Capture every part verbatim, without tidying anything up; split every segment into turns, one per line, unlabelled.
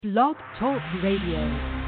Blog Talk Radio.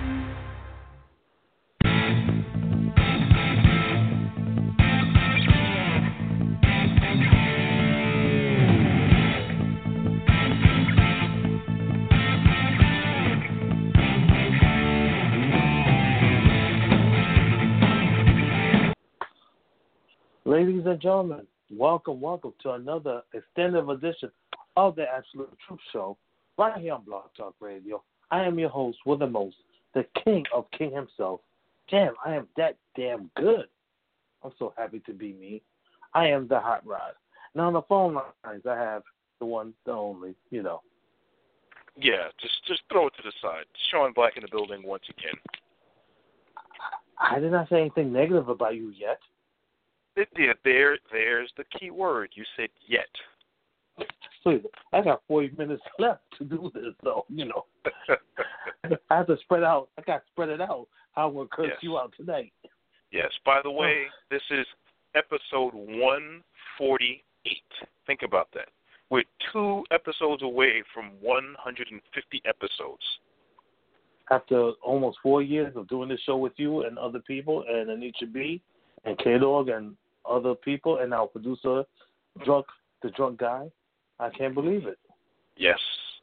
Ladies and gentlemen, welcome, welcome to another extended edition of the Absolute Truth Show, right here on Blog Talk Radio. I am your host with the most, the king of king himself. Damn, I am that damn good. I'm so happy to be me. I am the Hot Rod. Now on the phone lines, I have the one, the only, you know.
Yeah, just just throw it to the side. Sean Black in the building once again.
I did not say anything negative about you yet.
It, yeah, there, there's the key word. You said yet.
Please, I got forty minutes left to do this, though. You know, I have to spread out. I got to spread it out. How I'm gonna curse
yes.
you out tonight.
Yes. By the way, this is episode one forty-eight. Think about that. We're two episodes away from one hundred fifty episodes.
After almost four years of doing this show with you and other people, and Anitra B, and K-Dog, and other people, and our producer, drunk, the drunk guy, I can't believe it.
Yes.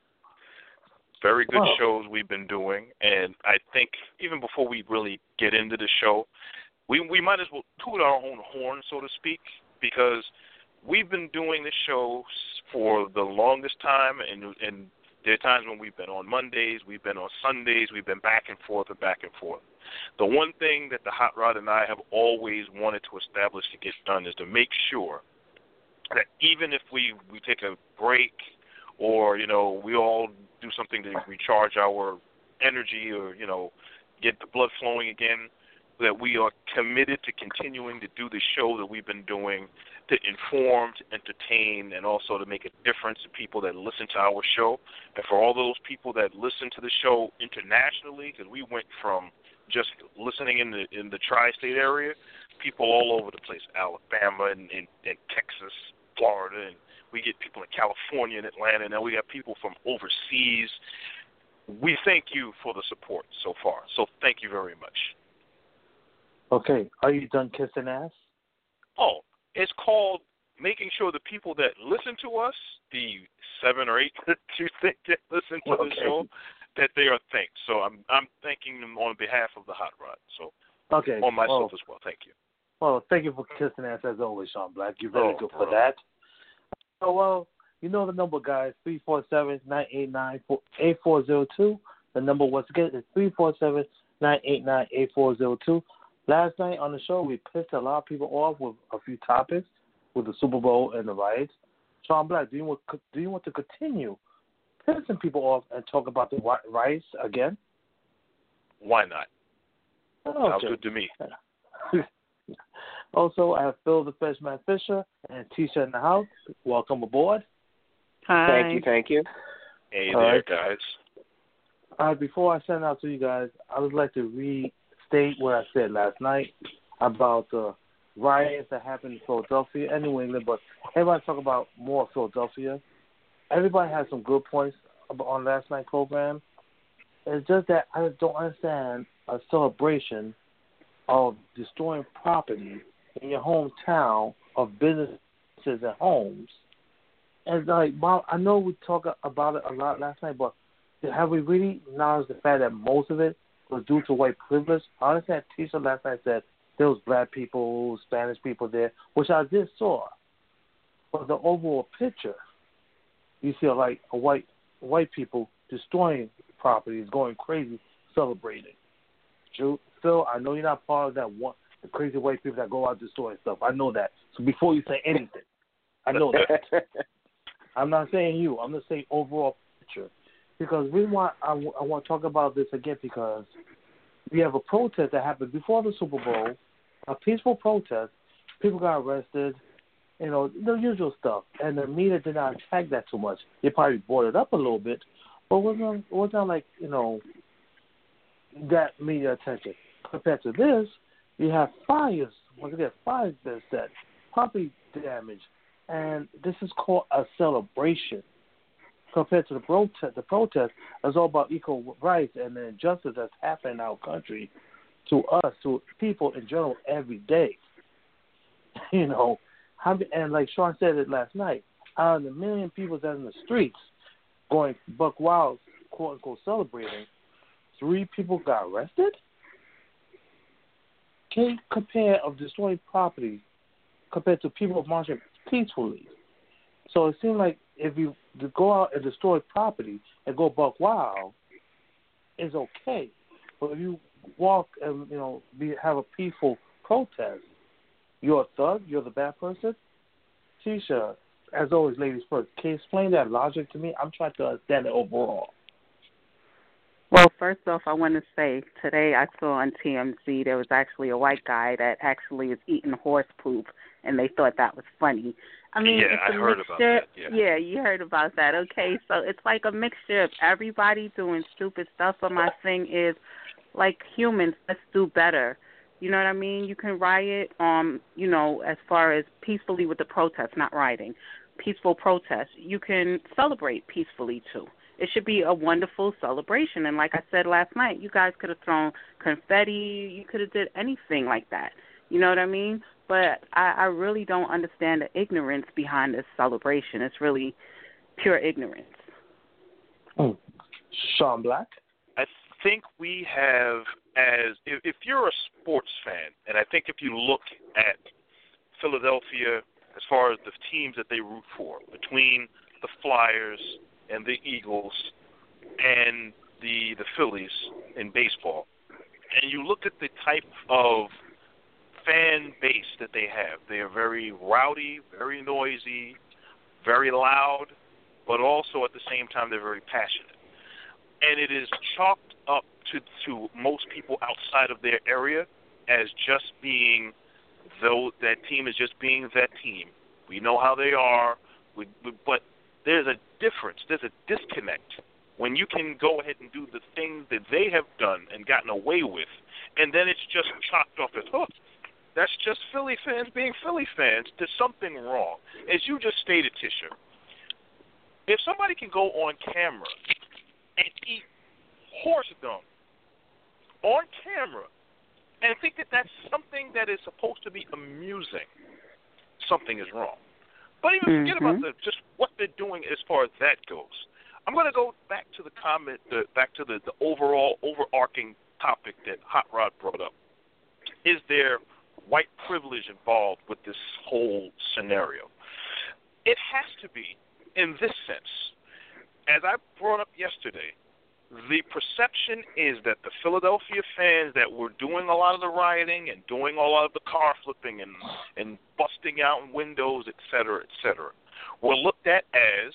Very good
Wow.
shows we've been doing, and I think even before we really get into the show, we we might as well toot our own horn, so to speak, because we've been doing this show for the longest time, and and there are times when we've been on Mondays, we've been on Sundays, we've been back and forth and back and forth. The one thing that the Hot Rod and I have always wanted to establish to get done is to make sure that even if we, we take a break or, you know, we all do something to recharge our energy or, you know, get the blood flowing again, that we are committed to continuing to do the show that we've been doing to inform, to entertain, and also to make a difference to people that listen to our show. And for all those people that listen to the show internationally, because we went from just listening in the in the tri-state area, people all over the place, Alabama and, and, and Texas, Florida, and we get people in California and Atlanta, and then we have people from overseas. We thank you for the support so far. So thank you very much.
Okay, are you done kissing ass?
Oh, it's called making sure the people that listen to us, the seven or eight that you think that listen to
Okay.
the show, that they are thanked. So I'm I'm thanking them on behalf of the Hot Rod. So
Okay.
on myself
well,
as well. Thank you.
Well, thank you for kissing ass as always, Sean Black. You're very
Oh,
good
bro.
for that. So, well, you know the number, guys, three four seven, nine eight nine, eight four zero two. The number, once again, is three four seven, nine eight nine, eight four zero two. Last night on the show, we pissed a lot of people off with a few topics with the Super Bowl and the riots. Sean Black, do you want, do you want to continue pissing people off and talk about the riots again?
Why not?
Okay.
Sounds good to me.
Also, I have Phil the Freshman Fisher and Tisha in the house. Welcome aboard.
Hi.
Thank you, thank you.
Hey
All
there,
right.
guys.
All right, before I send out to you guys, I would like to restate what I said last night about the riots that happened in Philadelphia and New England, but everybody talk about more Philadelphia. Everybody has some good points on last night's program. It's just that I don't understand a celebration of destroying property in your hometown of businesses and homes. And like, Bob, I know we talked about it a lot last night, but have we really acknowledged the fact that most of it was due to white privilege? I understand Tisha last night said there was black people, Spanish people there, which I did saw. But the overall picture, you see like a white white people destroying properties, going crazy, celebrating. True. Phil, I know you're not part of that one, the crazy white people that go out destroying stuff. I know that. So before you say anything, I know that. I'm not saying you. I'm just saying overall picture. Because we want, I, I want to talk about this again because we have a protest that happened before the Super Bowl, a peaceful protest. People got arrested, you know, the usual stuff. And the media did not attack that too much. They probably brought it up a little bit, but it wasn't, it wasn't like, you know, that media attention. Compared to this, you have fires. Once again, fires that set, property damage, and this is called a celebration. compared to the protest. The protest is all about equal rights and the injustice that's happening in our country to us, to people in general, every day. You know, how, and like Sean said it last night, out of the million people that's in the streets going buck wild, quote unquote, celebrating, three people got arrested? Can you compare of destroying property compared to people marching peacefully? So it seems like if you go out and destroy property and go buck wild, it's okay. But if you walk and, you know, be, have a peaceful protest, you're a thug, you're the bad person. Tisha, as always, ladies first, can you explain that logic to me? I'm trying to understand it overall.
Well, first off, I want to say today I saw on T M Z there was actually a white guy that actually is eating horse poop, and they thought that was funny. I mean,
yeah,
it's a
I heard
mixture.
about that. Yeah.
yeah, you heard about that. Okay, so it's like a mixture of everybody doing stupid stuff. But my thing is, like humans, let's do better. You know what I mean? You can riot, um, you know, as far as peacefully with the protest, not rioting, peaceful protest. You can celebrate peacefully too. It should be a wonderful celebration. And like I said last night, you guys could have thrown confetti. You could have did anything like that. You know what I mean? But I, I really don't understand the ignorance behind this celebration. It's really pure ignorance.
Mm. Sean Black?
I think we have, as if, if you're a sports fan, and I think if you look at Philadelphia as far as the teams that they root for, between the Flyers and the Eagles and the the Phillies in baseball, and you look at the type of fan base that they have, they are very rowdy, very noisy, very loud, but also at the same time they're very passionate. And it is chalked up to, to most people outside of their area as just being, though that team is just being that team. We know how they are, we, we, but there's a difference, there's a disconnect when you can go ahead and do the things that they have done and gotten away with, and then it's just chalked off as, oh, that's just Philly fans being Philly fans. There's something wrong. As you just stated, Tisha, if somebody can go on camera and eat horse dung on camera and think that that's something that is supposed to be amusing, something is wrong. But even forget
mm-hmm.
about the, just what they're doing as far as that goes. I'm going to go back to the comment, the, back to the, the overall overarching topic that Hot Rod brought up. Is there white privilege involved with this whole scenario? It has to be in this sense. As I brought up yesterday, the perception is that the Philadelphia fans that were doing a lot of the rioting and doing a lot of the car flipping and, and busting out windows, et cetera, et cetera, were looked at as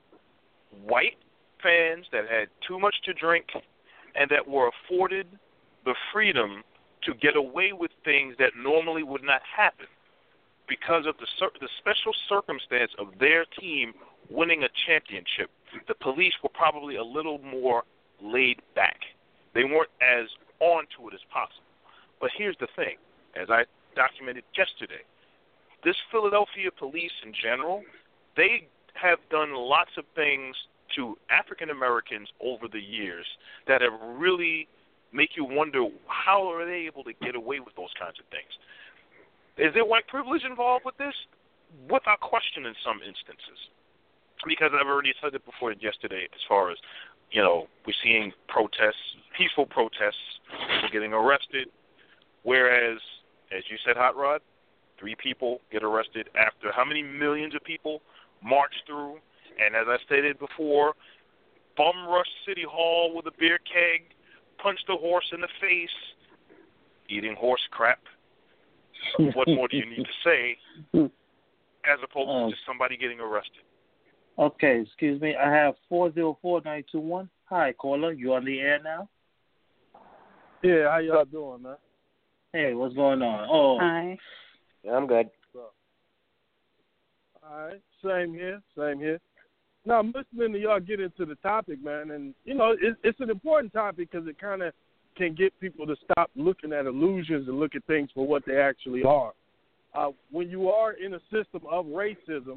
white fans that had too much to drink and that were afforded the freedom to get away with things that normally would not happen because of the, the special circumstance of their team winning a championship. The police were probably a little more laid back. They weren't as onto it as possible. But here's the thing, as I documented yesterday, this Philadelphia police in general, they have done lots of things to African Americans over the years that have really make you wonder how are they able to get away with those kinds of things. Is there white privilege involved with this? Without question in some instances. Because I've already said it before yesterday as far as, you know, we're seeing protests, peaceful protests, people getting arrested, whereas, as you said, Hot Rod, three people get arrested after how many millions of people march through, and as I stated before, bum rush City Hall with a beer keg, punch the horse in the face, eating horse crap. What more do you need to say as opposed
oh.
to just somebody getting arrested?
Okay, excuse me. I have four zero four nine two one. Hi, caller. You on the air now?
Yeah, how y'all doing, man?
Hey, what's going on? Oh,
Hi.
Yeah, I'm good.
All right, same here, same here. Now, I'm listening to y'all get into the topic, man, and, you know, it, it's an important topic because it kind of can get people to stop looking at illusions and look at things for what they actually are. Uh, when you are in a system of racism,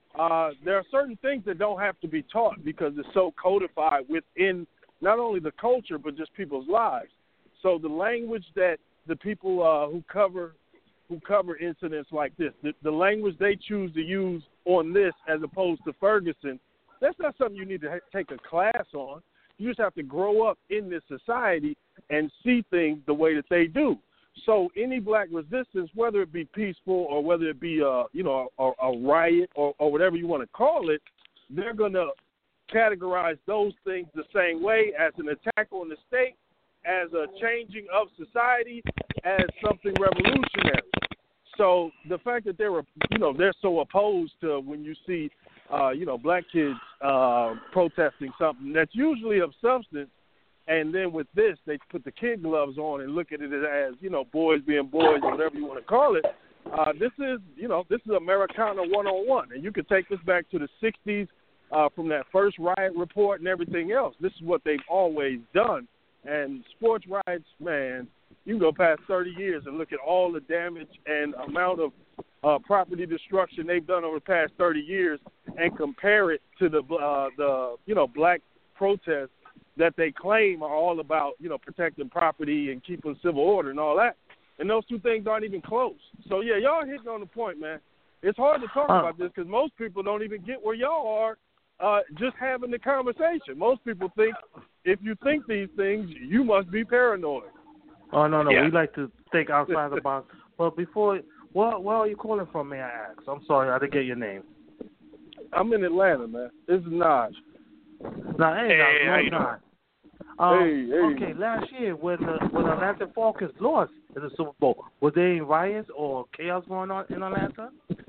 uh, there are certain things that don't have to be taught because it's so codified within not only the culture but just people's lives. So the language that the people uh, who cover who cover incidents like this, the, the language they choose to use on this as opposed to Ferguson, that's not something you need to ha- take a class on. You just have to grow up in this society and see things the way that they do. So any black resistance, whether it be peaceful or whether it be a, you know, a, a riot or, or whatever you want to call it, they're going to categorize those things the same way as an attack on the state, as a changing of society, as something revolutionary. So the fact that they were, you know, they're so opposed to when you see, uh, you know, black kids uh, protesting something that's usually of substance, and then with this, they put the kid gloves on and look at it as, you know, boys being boys or whatever you want to call it. Uh, this is, you know, this is Americana one oh one, and you can take this back to the sixties uh, from that first riot report and everything else. This is what they've always done. And sports riots, man, you can go past thirty years and look at all the damage and amount of uh, property destruction they've done over the past thirty years and compare it to the, uh, the you know, black protests that they claim are all about, you know, protecting property and keeping civil order and all that. And those two things aren't even close. So, yeah, y'all hitting on the point, man. It's hard to talk
uh,
about this because most people don't even get where y'all are uh, just having the conversation. Most people think if you think these things, you must be paranoid.
Oh, no, no.
Yeah.
We like to think outside the box. But before, where, where are you calling from, may I ask? I'm sorry, I didn't get your name.
I'm in Atlanta, man. This is Naj.
No, hey,
Hey,
no,
how
no,
you
no. Um,
Hey, hey.
Okay, last year when the when Atlanta Falcons lost in the Super Bowl, was there any riots or chaos going on in Atlanta?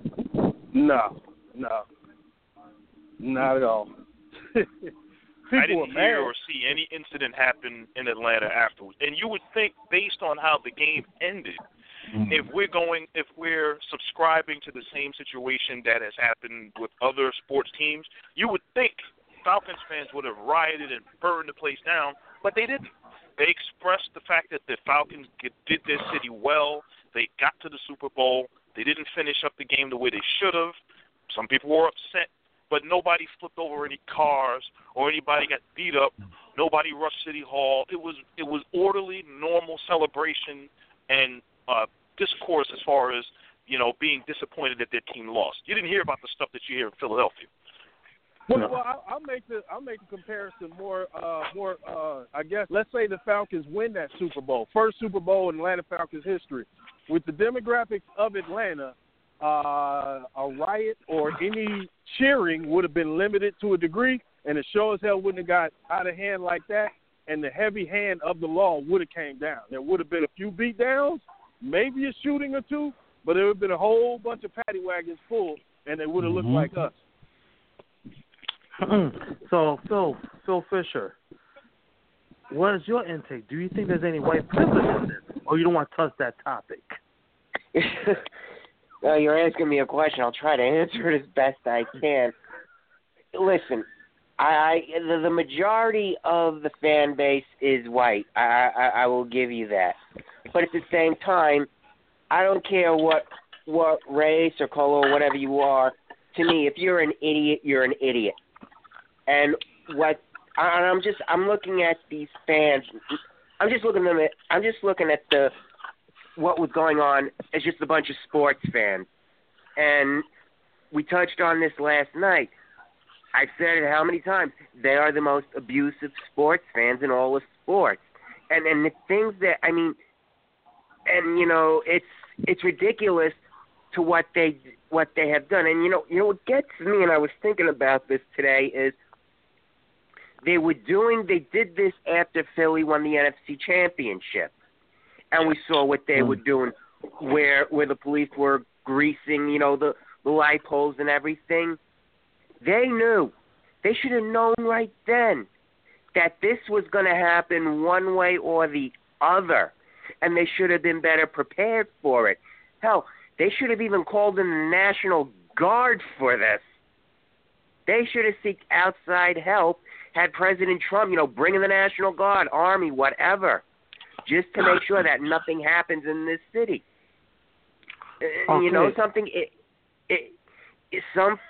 No, no, not at all.
I didn't
were
hear
mad.
or see any incident happen in Atlanta afterwards. And you would think, based on how the game ended, mm-hmm. if we're going, if we're subscribing to the same situation that has happened with other sports teams, you would think Falcons fans would have rioted and burned the place down, but they didn't. They expressed the fact that the Falcons did their city well. They got to the Super Bowl. They didn't finish up the game the way they should have. Some people were upset, but nobody flipped over any cars or anybody got beat up. Nobody rushed City Hall. It was it was orderly, normal celebration and uh, discourse as far as, you know, being disappointed that their team lost. You didn't hear about the stuff that you hear in Philadelphia.
Well, well I'll, I'll make the I'll make a comparison more uh, more. Uh, I guess let's say the Falcons win that Super Bowl, first Super Bowl in Atlanta Falcons history. With the demographics of Atlanta, uh, a riot or any cheering would have been limited to a degree, and it sure as hell wouldn't have got out of hand like that. And the heavy hand of the law would have came down. There would have been a few beat downs, maybe a shooting or two, but there would have been a whole bunch of paddy wagons full, and they would have looked
Mm-hmm.
like us.
So, Phil, Phil Fisher, what is your intake? Do you think there's any white privilege in this, or you don't want to touch that topic?
Well, you're asking me a question. I'll try to answer it as best I can. Listen, I, I the, the majority of the fan base is white. I, I, I will give you that. But at the same time, I don't care what what race or color or whatever you are. To me, if you're an idiot, you're an idiot. And what and I'm just I'm looking at these fans. I'm just looking at them. I'm just looking at the what was going on as just a bunch of sports fans. And we touched on this last night. I've said it how many times? They are the most abusive sports fans in all of sports. And and the things that I mean, and you know, it's it's ridiculous to what they what they have done. And you know, you know what gets me, and I was thinking about this today, is they were doing they did this after Philly won the N F C championship. And we saw what they were doing where where the police were greasing, you know, the, the light poles and everything. They knew. They should have known right then that this was going to happen one way or the other. And they should have been better prepared for it. Hell, they should have even called in the National Guard for this. They should have sought outside help, had President Trump, you know, bring in the National Guard, Army, whatever, just to make sure that nothing happens in this city.
Okay.
You know something? It, it, it's some fault.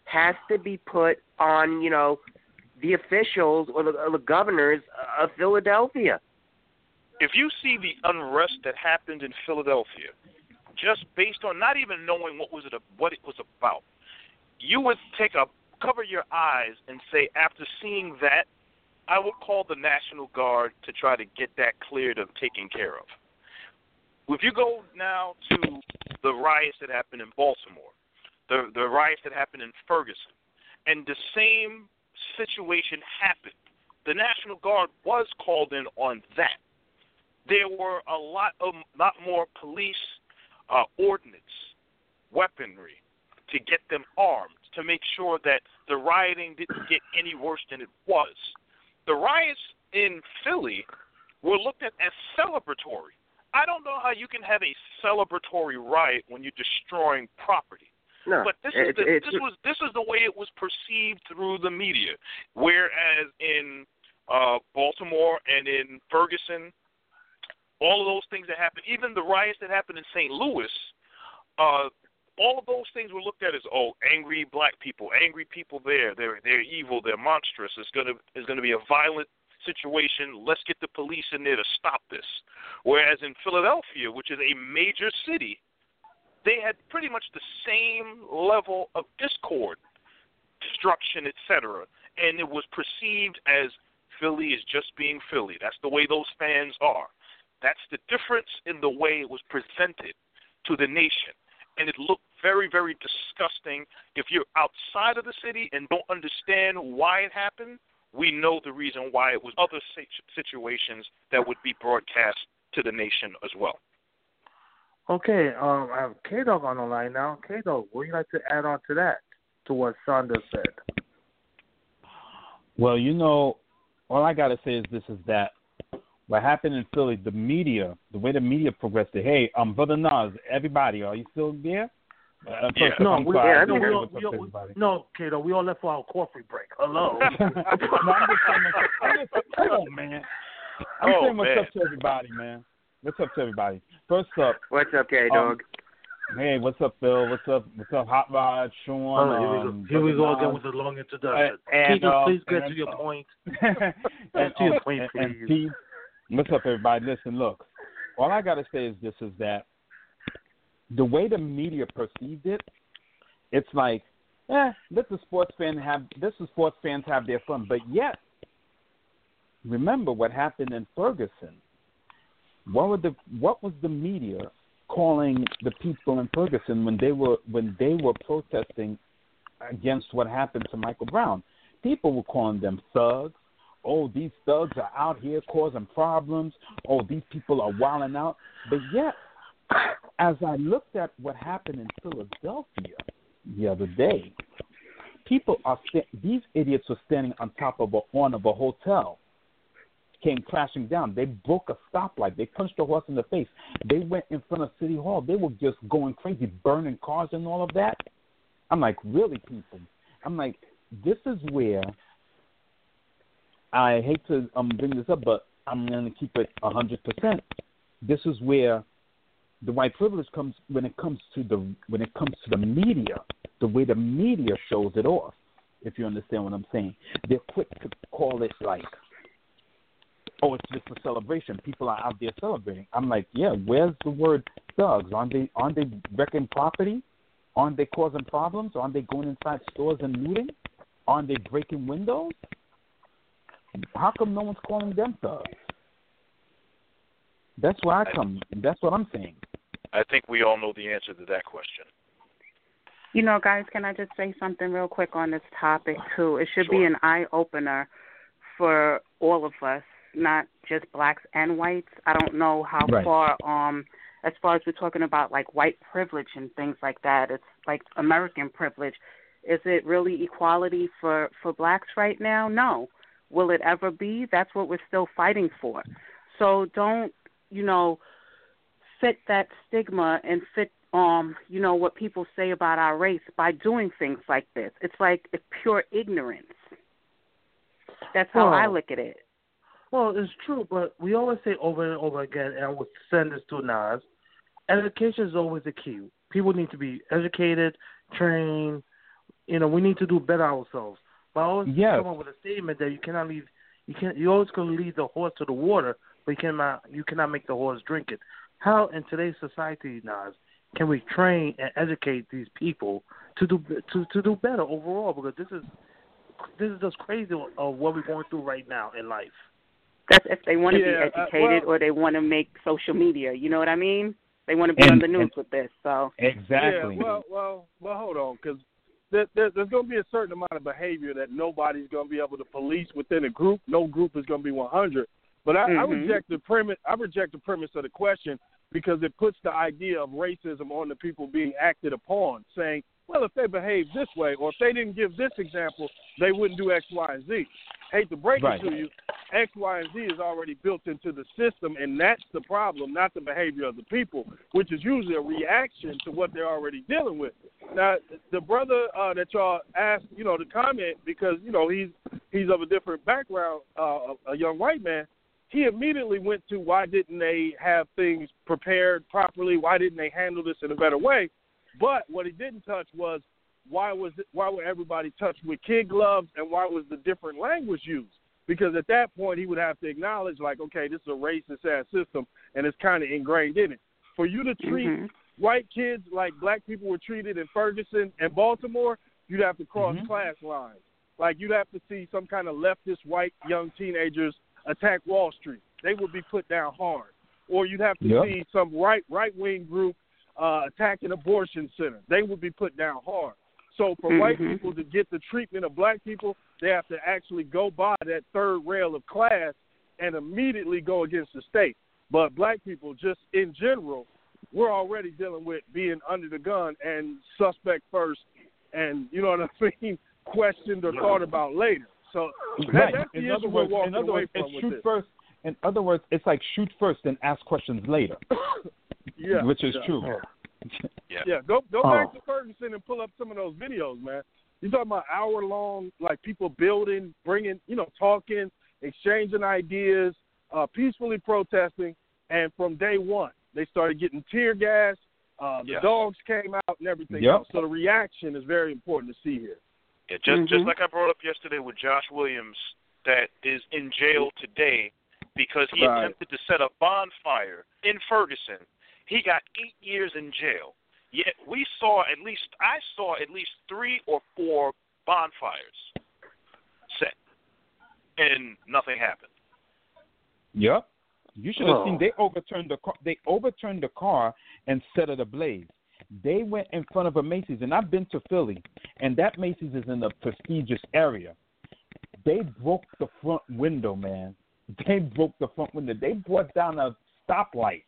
has to be put on, you know, the officials or the, or the governors of Philadelphia.
If you see the unrest that happened in Philadelphia, just based on not even knowing what was it what it was about, you would take a cover your eyes and say, after seeing that, I would call the National Guard to try to get that cleared and taken care of. If you go now to the riots that happened in Baltimore, the the riots that happened in Ferguson, and the same situation happened, the National Guard was called in on that. There were a lot of lot more police uh, ordnance, weaponry to get them armed, to make sure that the rioting didn't get any worse than it was. The riots in Philly were looked at as celebratory. I don't know how you can have a celebratory riot when you're destroying property.
No,
but this
it,
is the,
it,
this was this is the way it was perceived through the media. Whereas in uh, Baltimore and in Ferguson, all of those things that happened, even the riots that happened in Saint Louis, uh, all of those things were looked at as, oh, angry black people, angry people there, they're they're evil, they're monstrous. It's gonna it's gonna be a violent situation. Let's get the police in there to stop this. Whereas in Philadelphia, which is a major city, they had pretty much the same level of discord, destruction, et cetera, and it was perceived as Philly is just being Philly. That's the way those fans are. That's the difference in the way it was presented to the nation. And it looked very, very disgusting. If you're outside of the city and don't understand why it happened, we know the reason why. It was other situations that would be broadcast to the nation as well.
Okay, um, I have K-Dog on the line now. K-Dog, what would you like to add on to that, to what Shonda said?
Well, you know, all I got to say is this, is that what happened in Philly, the media, the way the media progressed, hey, um, Brother Nas, everybody, are you still there? Uh,
yeah.
No,
I'm
we,
sorry.
yeah, no, we all,
What's
we
up,
all,
everybody?
no, Kato, we all left for our coffee break. Hello.
no, I'm just saying, I'm just, come on, man. I'm
oh,
saying what's
man.
up to everybody, man. What's up to everybody? First up.
What's up, K-Dog?
Um, hey, what's up, Phil? What's up? What's up, Hot Rod, Sean?
Oh, here we go,
um,
here we go
Nas.
again with the long introduction.
And,
Kato,
uh,
please get
and,
to your
uh,
point.
and,
Get to your
um,
point,
and,
please.
and Pete, what's up, everybody? Listen, look. All I got to say is this, is that the way the media perceived it, it's like, eh, let the sports fan have, let the sports fans have their fun. But yet, remember what happened in Ferguson. What were the what was the media calling the people in Ferguson when they were when they were protesting against what happened to Michael Brown? People were calling them thugs. Oh, these thugs are out here causing problems. Oh, these people are wilding out. But yet, as I looked at what happened in Philadelphia the other day, people are st- these idiots were standing on top of a horn of a hotel. Came crashing down. They broke a stoplight. They punched a horse in the face. They went in front of City Hall. They were just going crazy, burning cars and all of that. I'm like, really, people? I'm like, this is where I hate to um, bring this up, but I'm going to keep it one hundred percent. This is where the white privilege comes when it comes to the when it comes to the media, the way the media shows it off. If you understand what I'm saying, they're quick to call it like, oh, it's just a celebration. People are out there celebrating. I'm like, yeah, where's the word thugs? Aren't they, aren't they wrecking property? Aren't they causing problems? Aren't they going inside stores and looting? Aren't they breaking windows? How come no one's calling them thugs? That's where I come. That's what I'm saying.
I think we all know the answer to that question.
You know, guys, can I just say something real quick on this topic, too? It should
Sure.
be an eye-opener for all of us, not just blacks and whites. I don't know how
Right.
far, um, as far as we're talking about, like, white privilege and things like that, it's like American privilege. Is it really equality for, for blacks right now? No. Will it ever be? That's what we're still fighting for. So don't, you know, fit that stigma and fit, um, you know, what people say about our race by doing things like this. It's like it's pure ignorance. That's how
Well,
I look at it.
Well, it's true, but we always say over and over again, and I would send this to Nas, education is always the key. People need to be educated, trained, you know, we need to do better ourselves. But I always
Yes.
come up with a statement that you cannot leave, you can you always going to lead the horse to the water, but you cannot you cannot make the horse drink it. How in today's society, Nas, can we train and educate these people to do to to do better overall? Because this is this is just crazy of what we're going through right now in life.
That's if they want to
Yeah,
be
uh,
educated
well-
or they want to make social media. You know what I mean? They want to be
And-
on the news
and-
with this. So
Exactly.
Yeah, well, well, well, hold on, because there, there, there's going to be a certain amount of behavior that nobody's going to be able to police within a group. No group is going to be one hundred. But I, I
Mhm.
reject the premise. I reject the premise of the question because it puts the idea of racism on the people being acted upon, saying, well, if they behave this way or if they didn't give this example, they wouldn't do X, Y, and Z. Hate to break
Right.
it to you, X, Y, and Z is already built into the system, and that's the problem, not the behavior of the people, which is usually a reaction to what they're already dealing with. Now, the brother uh, that y'all asked, you know, to comment because, you know, he's he's of a different background, uh, a young white man, he immediately went to why didn't they have things prepared properly? Why didn't they handle this in a better way? But what he didn't touch was why was it, why were everybody touched with kid gloves and why was the different language used? Because at that point he would have to acknowledge, like, okay, this is a racist ass system and it's kind of ingrained in it. For you to treat
Mhm.
white kids like black people were treated in Ferguson and Baltimore, you'd have to cross
Mhm.
class lines. Like you'd have to see some kind of leftist white young teenagers attack Wall Street. They would be put down hard. Or you'd have to
Yep.
see some right right wing group uh, attacking abortion center. They would be put down hard. So for white
Mhm.
people to get the treatment of black people, they have to actually go by that third rail of class and immediately go against the state. But black people, just in general, we're already dealing with being under the gun and suspect first and, you know what I mean, questioned or thought about later. So that,
Right.
that's the
In
issue
other
we're
words,
walking
in other
away
words,
from
it's
with
shoot
this.
first. In other words, it's like shoot first and ask questions later,
Yeah,
which is
yeah.
true.
Yeah.
Yeah, go go
Oh.
back to Ferguson and pull up some of those videos, man. You talking about hour long, like people building, bringing, you know, talking, exchanging ideas, uh, peacefully protesting, and from day one they started getting tear gas. Uh, the
Yes.
dogs came out and everything
Yep.
else. So the reaction is very important to see here.
Yeah, just just
Mhm.
like I brought up yesterday with Josh Williams, that is in jail today because he
Right.
attempted to set a bonfire in Ferguson. He got eight years in jail. Yet we saw at least I saw at least three or four bonfires set, and nothing happened.
Yep. You should have
Oh.
seen they overturned the car. They overturned the car and set it ablaze. They went in front of a Macy's, and I've been to Philly, and that Macy's is in a prestigious area. They broke the front window, man. They broke the front window. They brought down a stoplight.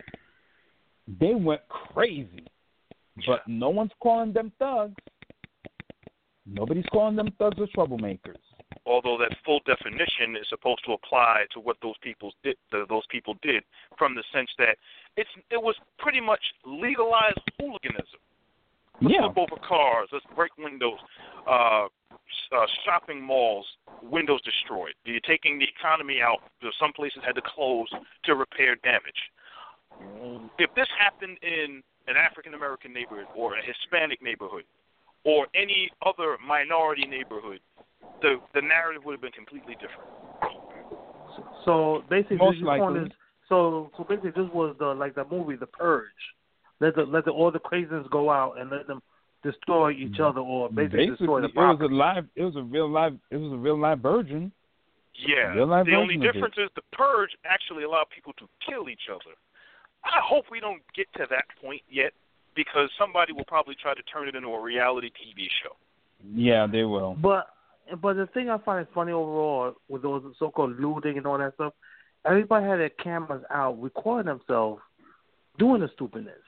They went crazy. But no one's calling them thugs. Nobody's calling them thugs or troublemakers.
Although that full definition is supposed to apply to what those people did, the, those people did, from the sense that it's it was pretty much legalized hooliganism. Let's
Yeah.
flip over cars. Let's break windows. Uh, uh, shopping malls, windows destroyed. You're taking the economy out. Some places had to close to repair damage. If this happened in an African American neighborhood or a Hispanic neighborhood or any other minority neighborhood, the the narrative would have been completely different.
So basically,
Most
this point
likely.
is so so basically this was the like the movie The Purge. Let the let the, all the crazies go out and let them destroy each other or basically,
Basically,
destroy the
it was a
property.
live. It was a real live. It was a real live virgin.
Yeah.
Real life
The only
version of
difference is the purge actually allowed people to kill each other. I hope we don't get to that point yet, because somebody will probably try to turn it into a reality T V show.
Yeah, they will.
But but the thing I find funny overall with those so-called looting and all that stuff, everybody had their cameras out recording themselves doing the stupidness.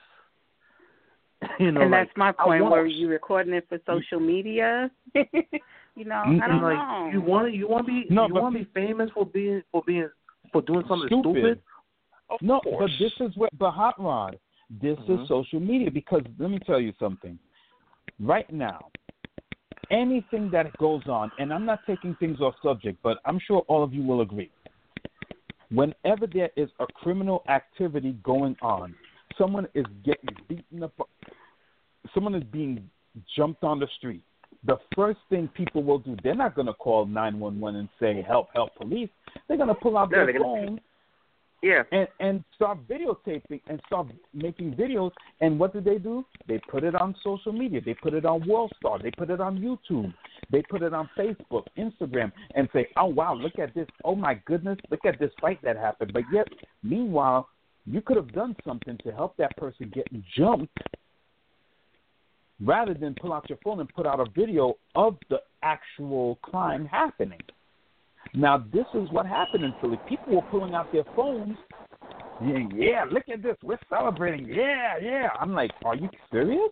You know,
and
like,
that's my
I
point.
want-
Were you recording it for social media? you know,
Mm,
I don't
like,
know.
You want to you want to be
No,
you
but-
want to be famous for being for being for doing something
Stupid.
stupid.
Of
No,
course.
but this is what, but Hot Rod, this
Mhm.
is social media, because let me tell you something. Right now, anything that goes on, and I'm not taking things off subject, but I'm sure all of you will agree. Whenever there is a criminal activity going on, someone is getting beaten up, someone is being jumped on the street, the first thing people will do, they're not going to call nine one one and say, help, help, police. They're going to pull out
No,
their
they're
phone
gonna- Yeah.
and, and start videotaping and start making videos. And what do they do? They put it on social media. They put it on WorldStar. They put it on YouTube. They put it on Facebook, Instagram, and say, oh, wow, look at this. Oh, my goodness, look at this fight that happened. But yet, meanwhile, you could have done something to help that person get jumped rather than pull out your phone and put out a video of the actual crime happening. Now, this is what happened in Philly. People were pulling out their phones. Yeah, yeah, look at this. We're celebrating. Yeah, yeah. I'm like, are you serious?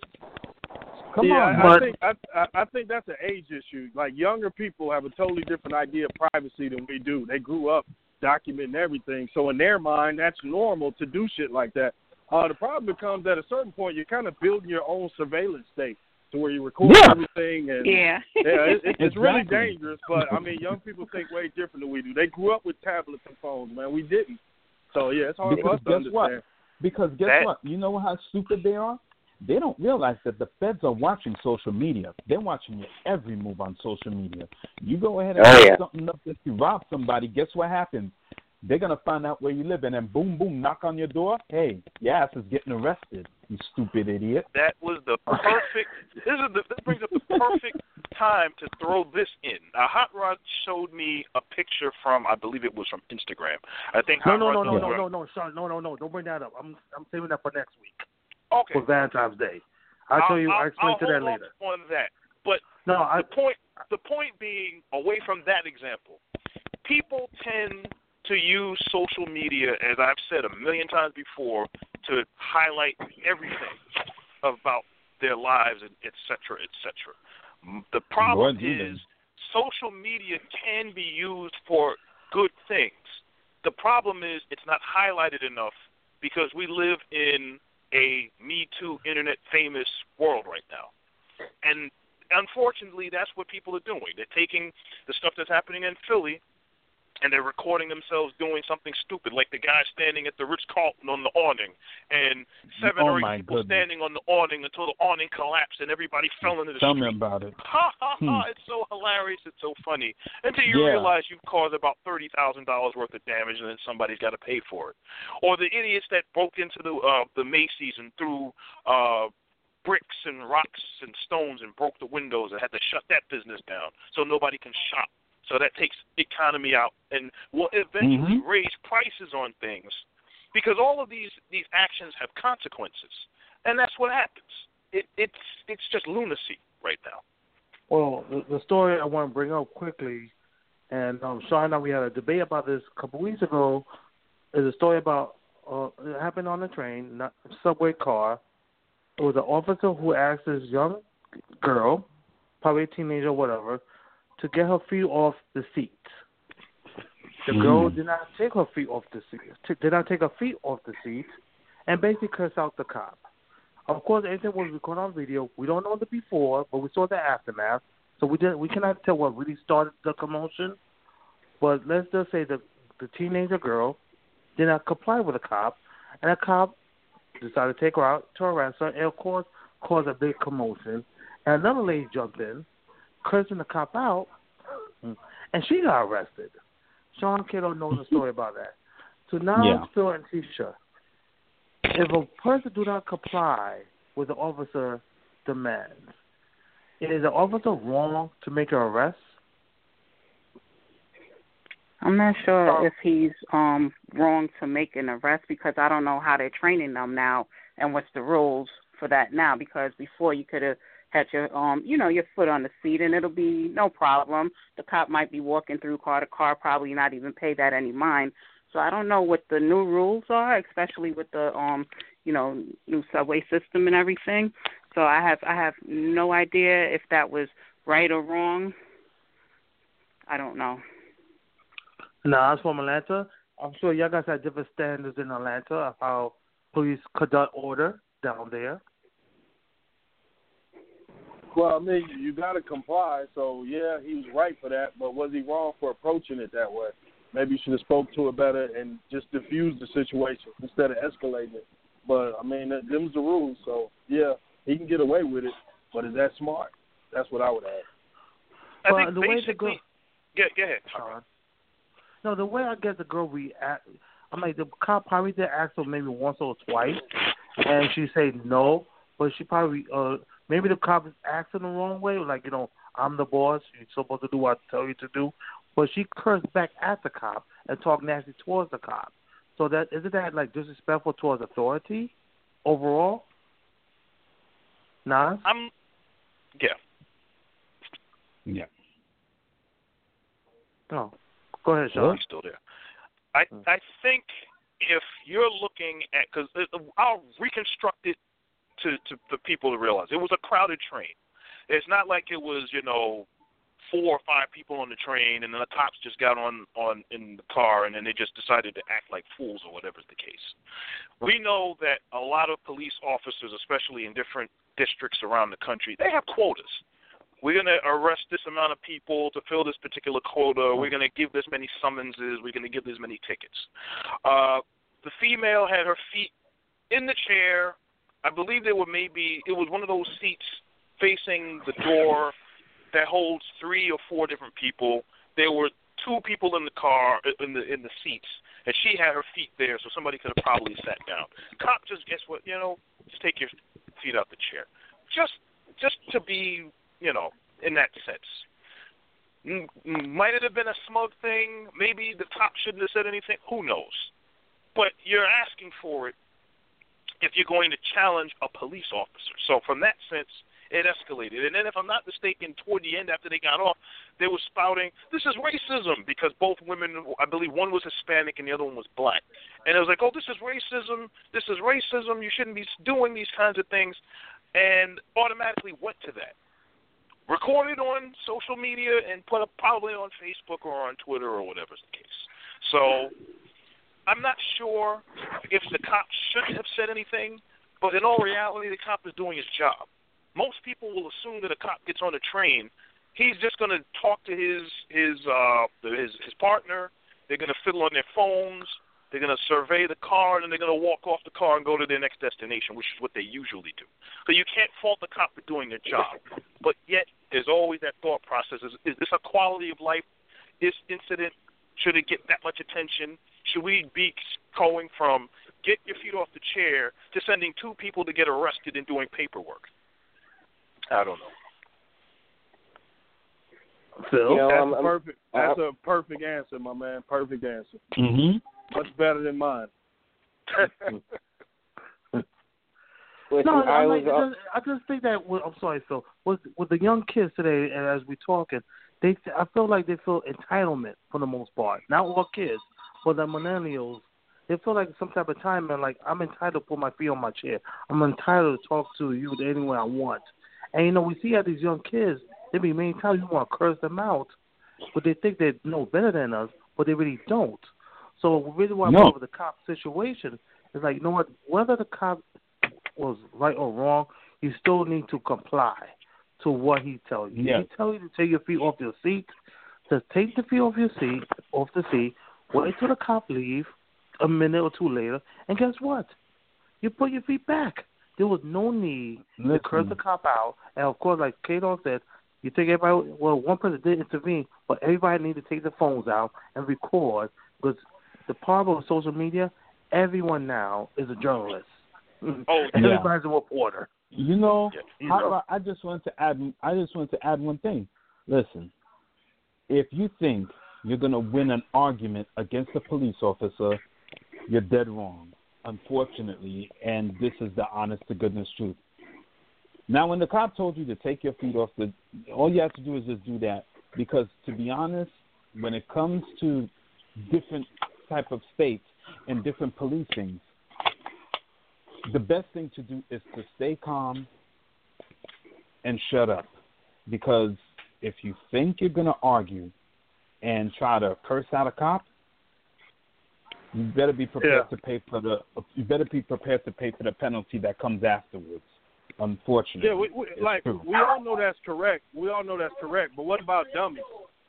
Come
yeah,
on.
I,
But
I think I, I think that's an age issue. Like, younger people have a totally different idea of privacy than we do. They grew up documenting everything, so in their mind, that's normal to do shit like that. Uh, the problem becomes at a certain point, you're kind of building your own surveillance state to where you record
Yeah.
everything, and
Yeah.
yeah, it, it, it's really
Exactly.
dangerous. But I mean, young people think way different than we do. They grew up with tablets and phones, man. We didn't. So yeah, it's hard
Because
for us to
guess
understand.
what? Because guess
That-
what? You know how stupid they are? They don't realize that the feds are watching social media. They're watching your every move on social media. You go ahead and
Oh,
put
yeah.
something up that you rob somebody, guess what happens? They're going to find out where you live, and then boom, boom, knock on your door. Hey, your ass is getting arrested, you stupid idiot.
That was the perfect. This is the, this brings up the perfect time to throw this in. Now, Hot Rod showed me a picture from, I believe it was from Instagram. I think
No,
Hot
no,
Rod
no, no,
knows
no,
where-
no, no, Sean, no, no, no. Don't bring that up. I'm I'm saving that for next week
Okay,
for Valentine's Day. I'll tell you. I'll,
I'll,
explain
I'll
to that
hold
later.
off on that. But
No, I.
the point, the point being, away from that example, people tend to use social media, as I've said a million times before, to highlight everything about their lives, and et cetera, et cetera. M- The problem
Lord, do they.
is social media can be used for good things. The problem is it's not highlighted enough because we live in a Me Too, internet famous world right now. And unfortunately, that's what people are doing. They're taking the stuff that's happening in Philly and they're recording themselves doing something stupid, like the guy standing at the Ritz-Carlton on the awning, and seven
Oh,
or
my
eight people
goodness.
standing on the awning until the awning collapsed and everybody fell into the
Tell
street.
me about it.
Ha, ha, ha,
Hmm.
it's so hilarious, it's so funny. Until you
Yeah.
realize you've caused about thirty thousand dollars worth of damage and then somebody's got to pay for it. Or the idiots that broke into the uh, the Macy's and threw uh, bricks and rocks and stones and broke the windows and had to shut that business down so nobody can shop. So that takes the economy out and will eventually
Mhm.
raise prices on things because all of these, these actions have consequences. And that's what happens. It, it's it's just lunacy right now.
Well, the, the story I want to bring up quickly, and um, Sean and I, we had a debate about this a couple weeks ago, is a story about, uh, it happened on a train, not a subway car. It was an officer who asked this young girl, probably a teenager or whatever, to get her feet off the seat. The
Mm.
girl did not take her feet off the seat, t- did not take her feet off the seat, and basically cursed out the cop. Of course, everything was recorded on video. We don't know the before, but we saw the aftermath. So we did. We cannot tell what really started the commotion. But let's just say that the teenager girl did not comply with the cop, and the cop decided to take her out to arrest her, and of course caused a big commotion. And another lady jumped in, cursing the cop out, and she got arrested. Sean Cato knows the story about that. So now,
Yeah.
Phil and Tisha, if a person do not comply with the officer demands, is the officer wrong to make an arrest?
I'm not sure
Oh.
if he's um wrong to make an arrest because I don't know how they're training them now and what's the rules for that now. Because before you could have had your um you know your foot on the seat and it'll be no problem. The cop might be walking through car to car, probably not even pay that any mind. So I don't know what the new rules are, especially with the um you know new subway system and everything. So I have I have no idea if that was right or wrong. I don't know.
Now, as from Atlanta, I'm sure y'all guys have different standards in Atlanta of how police conduct order down there.
Well, I mean, you got to comply. So, yeah, he was right for that. But was he wrong for approaching it that way? Maybe you should have spoke to it better and just diffused the situation instead of escalating it. But, I mean, that, them's the rules. So, yeah, he can get away with it. But is that smart? That's what I would add.
I
well,
think
the way
basically.
the girl,
Get, get ahead.
uh, no, the way I guess the girl react, I'm like the cop probably did ask her maybe once or twice, and she said no, but she probably uh maybe the cop is acting the wrong way, like you know I'm the boss, you're supposed to do what I tell you to do, but she cursed back at the cop and talked nasty towards the cop. So that isn't that like disrespectful towards authority overall? Nas?
I'm. Yeah.
Yeah.
Oh, go ahead, Sean.
He's still there. I I think if you're looking at, because I'll reconstruct it to, to for people to realize it was a crowded train. It's not like it was you know four or five people on the train and then the cops just got on on in the car and then they just decided to act like fools or whatever's the case. We know that a lot of police officers, especially in different districts around the country, they have quotas. We're going to arrest this amount of people to fill this particular quota. We're going to give this many summonses. We're going to give this many tickets. Uh, the female had her feet in the chair. I believe there were maybe, it was one of those seats facing the door that holds three or four different people. There were two people in the car, in the in the seats, and she had her feet there, so somebody could have probably sat down. Cop just, guess what, you know, just take your feet out the chair. Just, just to be... You know, in that sense. Might it have been a smug thing? Maybe the cop shouldn't have said anything. Who knows? But you're asking for it if you're going to challenge a police officer. So from that sense, it escalated. And then if I'm not mistaken, toward the end after they got off, they were spouting, this is racism, because both women, I believe one was Hispanic and the other one was black. And it was like, oh, this is racism. This is racism. You shouldn't be doing these kinds of things. And automatically went to that. Recorded on social media and put up probably on Facebook or on Twitter or whatever's the case. So I'm not sure if the cop shouldn't have said anything, but in all reality, the cop is doing his job. Most people will assume that a cop gets on a train, he's just going to talk to his his uh his his partner. They're going to fiddle on their phones. They're going to survey the car, and then they're going to walk off the car and go to their next destination, which is what they usually do. So you can't fault the cop for doing their job. But yet there's always that thought process. Is, is this a quality of life? This incident, should it get that much attention? Should we be going from get your feet off the chair to sending two people to get arrested and doing paperwork? I don't know.
Phil?
You know, that's,
um,
a perfect, that's
uh,
a perfect answer, my man. Perfect answer.
Mm-hmm.
Much better than mine.
Listen,
No,
I
I'm
was.
like,
Uh,
I just think that. Well, I'm sorry, Phil. With with the young kids today, and as we talking, they I feel like they feel entitlement for the most part. Not all kids, but the millennials, they feel like some type of time, man. Like I'm entitled to put my feet on my chair. I'm entitled to talk to you any way I want. And you know, we see how these young kids, they be many times you want to curse them out, but they think they know better than us, but they really don't. So really what
No.
I with the cop situation is like, you know what, whether the cop was right or wrong, you still need to comply to what he tells you.
Yeah.
He tells you to take your feet off your seat, just take the feet off your seat, off the seat, wait till the cop leave a minute or two later, and guess what? You put your feet back. There was no need
Listen.
to curse the cop out. And of course, like K-Dog said, you think everybody, well, one person did intervene, but everybody need to take their phones out and record, because the power of social media, everyone now is a journalist.
Oh,
and
yeah.
everybody's a reporter.
You know,
You
how
know.
about, I just want to add. I just want to add one thing. Listen, if you think you're going to win an argument against a police officer, you're dead wrong. Unfortunately, and this is the honest to goodness truth. Now, when the cop told you to take your feet off the, all you have to do is just do that. Because to be honest, when it comes to different type of states and different policings, the best thing to do is to stay calm and shut up. Because if you think you're going to argue and try to curse out a cop, you better be prepared
Yeah.
to pay for the. You better be prepared to pay for the penalty that comes afterwards. Unfortunately,
Yeah, we, we,
it's
like
true.
we all know that's correct. We all know that's correct. But what about dummies?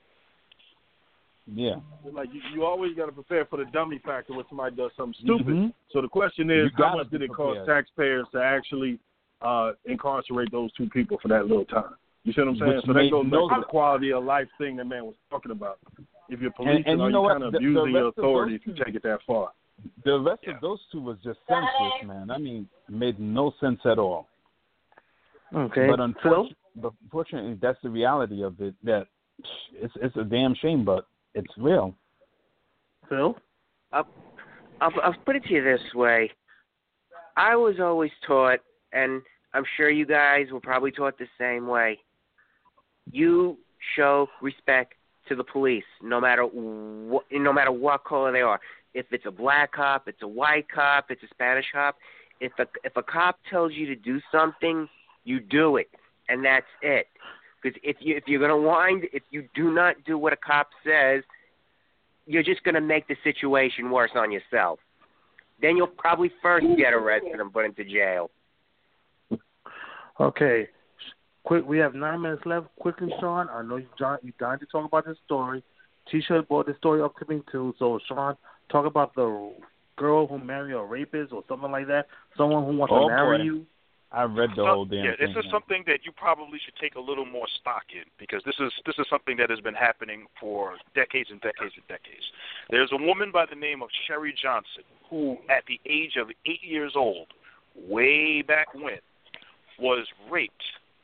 Yeah.
Like you, you always got to prepare for the dummy factor when somebody does something stupid.
Mhm.
So the question is,
You
how
gotta
much did
be
it cost
prepared.
taxpayers to actually uh, incarcerate those two people for that little time? You see what I'm saying?
Which
So that
made
goes back
no
to the quality of life thing that man was talking about. If you're policing,
and you
are
know
you
what?
kind of
The- the
abusing your
rest of
authority
those
if you
two-
take it that far?
The rest
Yeah.
of those two was just senseless, man. I mean, it made no sense at all.
Okay.
But
Phil?
unfortunately, but unfortunately, that's the reality of it. That it's it's a damn shame, but it's real.
Phil?
I'll, I'll, I'll put it to you this way. I was always taught, and I'm sure you guys were probably taught the same way, you show respect to the police, no matter what, no matter what color they are. If it's a black cop, it's a white cop, it's a Spanish cop. If a, if a cop tells you to do something, you do it, and that's it. Because if you if you're gonna whine, if you do not do what a cop says, you're just gonna make the situation worse on yourself. Then you'll probably first get arrested and put into jail.
Okay. Quick, we have nine minutes left. Quickly, Sean, I know you John, you dying to talk about this story. Tisha brought this story up to me too. So, Sean, talk about the girl who married a rapist or something like that. Someone who wants
Oh,
to marry
boy.
you.
I read the
So,
whole damn
yeah,
thing.
this is
man.
something that you probably should take a little more stock in because this is this is something that has been happening for decades and decades and decades. There's a woman by the name of Sherry Johnson who, at the age of eight years old, way back when, was raped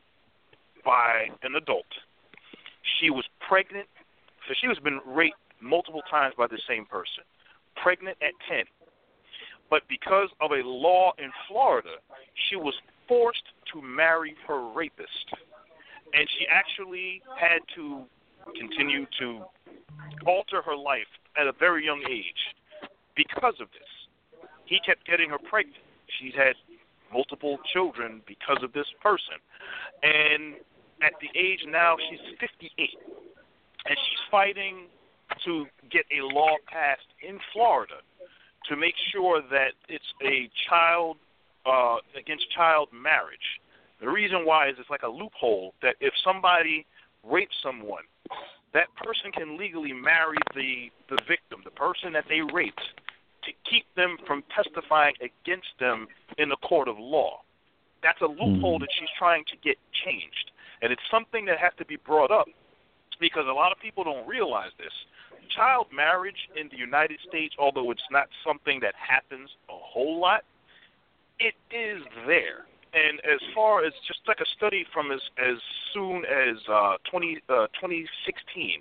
by an adult. She was pregnant, so she has been raped multiple times by the same person. Pregnant at ten. But because of a law in Florida, she was forced to marry her rapist. And she actually had to continue to alter her life at a very young age because of this. He kept getting her pregnant. She's had multiple children because of this person. And at the age now, she's fifty-eight. And she's fighting to get a law passed in Florida to make sure that it's a child uh, against child marriage. The reason why is it's like a loophole that if somebody rapes someone, that person can legally marry the, the victim, the person that they raped, to keep them from testifying against them in a court of law. That's a loophole that she's trying to get changed. And it's something that has to be brought up because a lot of people don't realize this. Child marriage in the United States, although it's not something that happens a whole lot, it is there. And as far as just like a study from as, as soon as uh, twenty, uh, twenty sixteen,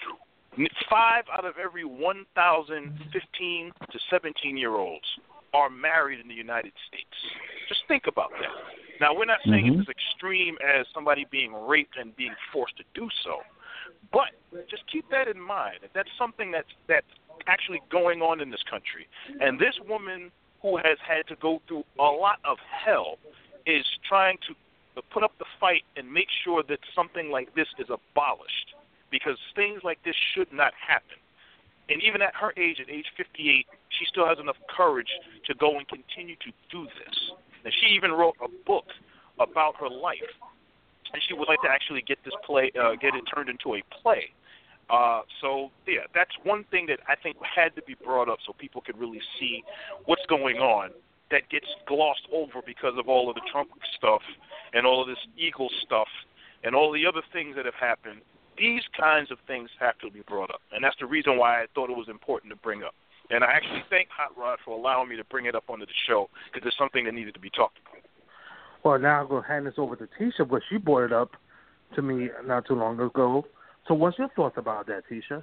five out of every one thousand fifteen to seventeen-year-olds are married in the United States. Just think about that. Now, we're not saying
Mm-hmm.
it's as extreme as somebody being raped and being forced to do so. But just keep that in mind. That that's something that's that's actually going on in this country. And this woman who has had to go through a lot of hell is trying to put up the fight and make sure that something like this is abolished because things like this should not happen. And even at her age, at age fifty-eight, she still has enough courage to go and continue to do this. And she even wrote a book about her life. And she would like to actually get this play, uh, get it turned into a play. Uh, so, yeah, that's one thing that I think had to be brought up so people could really see what's going on that gets glossed over because of all of the Trump stuff and all of this Eagle stuff and all the other things that have happened. These kinds of things have to be brought up. And that's the reason why I thought it was important to bring up. And I actually thank Hot Rod for allowing me to bring it up onto the show because it's something that needed to be talked about.
Well, now I'm going to hand this over to Tisha, but she brought it up to me not too long ago. So what's your thoughts about that, Tisha?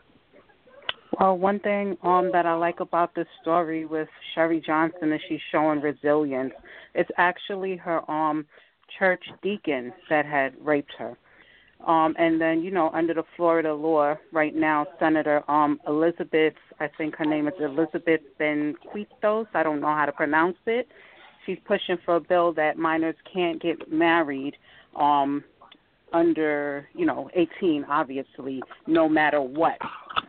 Well, one thing um, that I like about this story with Sherry Johnson is she's showing resilience. It's actually her um, church deacon that had raped her. Um, and then, you know, under the Florida law right now, Senator um, Elizabeth, I think her name is Elizabeth Benquitos, I don't know how to pronounce it. She's pushing for a bill that minors can't get married um, under, you know, eighteen, obviously, no matter what,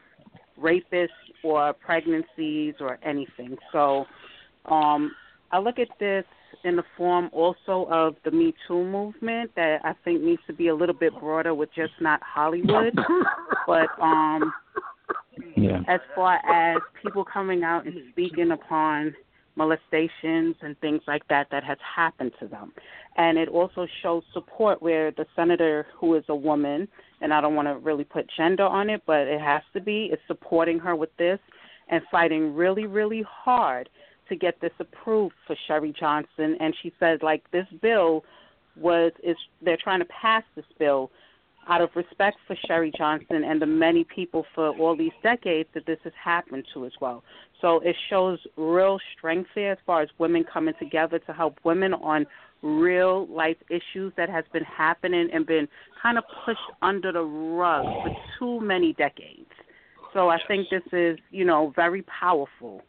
rapists or pregnancies or anything. So um, I look at this in the form also of the Me Too movement that I think needs to be a little bit broader with just not Hollywood, but um,
Yeah.
as far as people coming out and speaking upon molestations and things like that that has happened to them. And it also shows support where the senator, who is a woman, and I don't want to really put gender on it, but it has to be, is supporting her with this and fighting really, really hard to get this approved for Sherry Johnson. And she said, like, this bill was, is they're trying to pass this bill out of respect for Sherry Johnson and the many people for all these decades that this has happened to as well. So it shows real strength there as far as women coming together to help women on real life issues that has been happening and been kind of pushed under the rug for too many decades. So I think this is, you know, very powerful.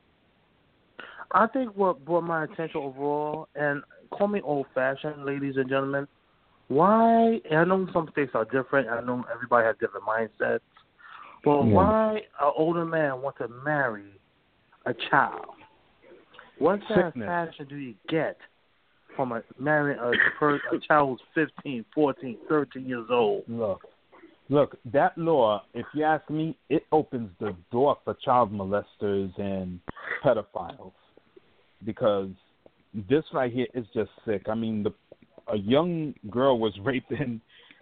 I think what brought my attention overall, and call me old-fashioned, ladies and gentlemen, why, I know some states are different, I know everybody has different mindsets, but yeah. why an older man want to marry a child? What satisfaction do you get from a, marrying a, per, a child who's fifteen, fourteen, thirteen years old?
Look, look, that law, if you ask me, it opens the door for child molesters and pedophiles, because this right here is just sick. I mean, the a young girl was raped and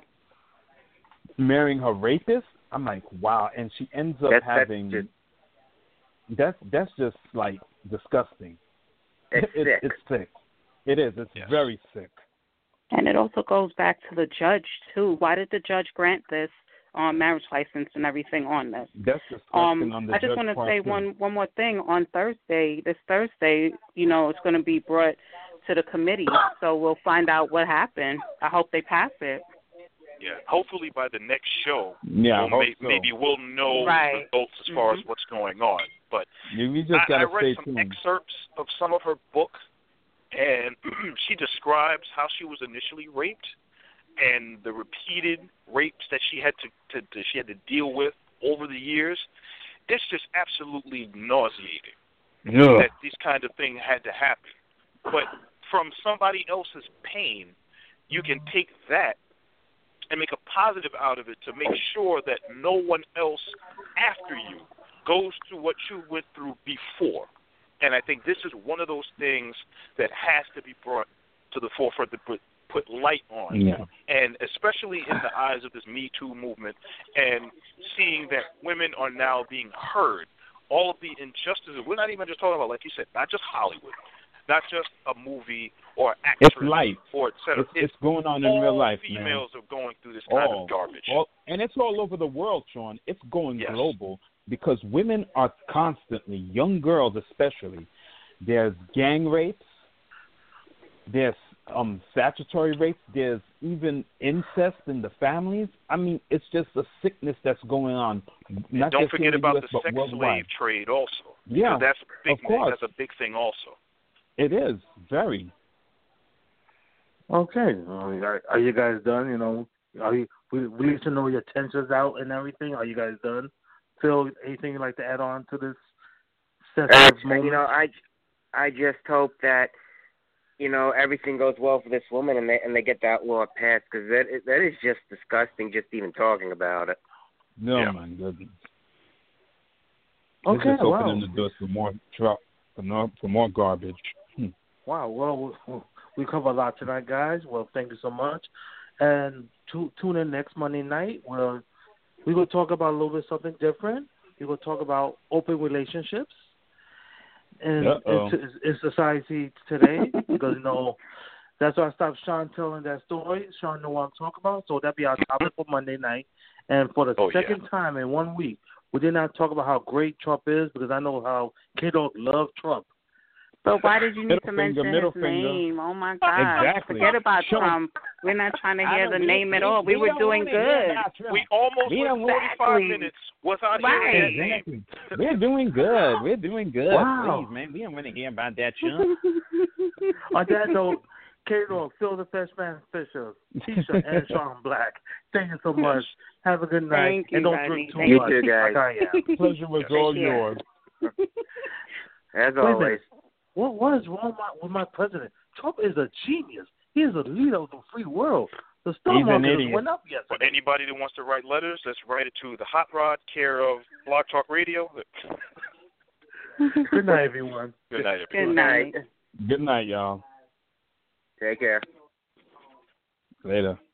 marrying her rapist. I'm like, wow, and she ends up
that's,
having
that's just,
that's that's just like disgusting.
It's
it,
sick.
It's sick. It is. It's
yes.
very sick.
And it also goes back to the judge too. Why did the judge grant this um, marriage license and everything on this?
That's disgusting
um,
on the
I just
want
to say one one more thing. On Thursday, this Thursday, you know, it's going to be brought to the committee, so we'll find out what happened. I hope they pass it.
Yeah, hopefully by the next show,
yeah,
we'll
may,
so. maybe we'll know
right.
the results as far
mm-hmm.
as what's going on. But
yeah, we just
I, I
gotta
read
stay
some
tuned.
excerpts of some of her book, and she describes how she was initially raped and the repeated rapes that she had to, to, to she had to deal with over the years. It's just absolutely nauseating
yeah.
that these kind of things had to happen. But from somebody else's pain, you can take that and make a positive out of it to make sure that no one else after you goes through what you went through before. And I think this is one of those things that has to be brought to the forefront to put, put light on.
Yeah.
And especially in the eyes of this Me Too movement and seeing that women are now being heard. All of the injustices, we're not even just talking about, like you said, not just Hollywood, not just a movie or actress
it's life.
or et cetera.
It's, it's, it's going on in real life, man.
Females are going through this kind
all,
of garbage.
All, and it's all over the world, Sean. It's going
yes.
global because women are constantly, young girls especially, there's gang rapes, there's um, statutory rapes, there's even incest in the families. I mean, it's just a sickness that's going on. Not
don't
just
forget
in the
about
U S,
the
but
sex
worldwide.
slave trade also.
Yeah,
that's a big
of course.
Thing. That's a big thing also.
It is, very.
Okay. Are, are you guys done? You know, are you, we, we need to know your tensions out and everything. Are you guys done? Phil, anything you'd like to add on to this sensitive
uh,
moment?
You know, I, I just hope that, you know, everything goes well for this woman and they and they get that law passed, because that, that is just disgusting just even talking about it.
No,
yeah.
my goodness.
Okay,
it's just
wow.
opening the doors for more truck, for more, for more garbage. Hmm.
Wow, well, we, we cover a lot tonight, guys. Well, thank you so much. And to, tune in next Monday night. Where we're going to talk about a little bit something different. We're going to talk about open relationships in, in, in society today. Because, you know, that's why I stopped Sean telling that story. Sean know what I'm talking about. So that'll be our topic for Monday night. And for the
oh,
second
yeah.
time in one week, we did not talk about how great Trump is, because I know how K-Dog loves Trump.
But why did you need
middle
to
finger,
mention
middle
his
finger.
name? Oh, my God.
Exactly.
Forget about
Sure.
Trump. We're not trying to hear
I
the
know,
name
we,
at all. We,
we
were
don't
doing good.
We almost
we
went forty-five minutes without
right.
hearing that name.
We're doing good. We're doing good.
Wow.
Please, man, we don't want to hear about that, Sean.
On that note, K-Dog, Phil the Fishman Fisher, Tisha, and Sean Black, thank you so much. Have a good night.
Thank you,
and don't
Rodney.
drink too
Thank
you
much.
too, guys.
Like I am.
Pleasure was all yours.
As
Wait a
always.
minute. What, what is wrong with my president? Trump is a genius. He is a leader of the free world. The stock
He's an
market
idiot.
went up
For
yesterday.
anybody that wants to write letters, let's write it to the Hot Rod, care of Blog Talk Radio.
Good night, everyone.
Good night, everyone.
Good night.
Good night, y'all.
Take care.
Later.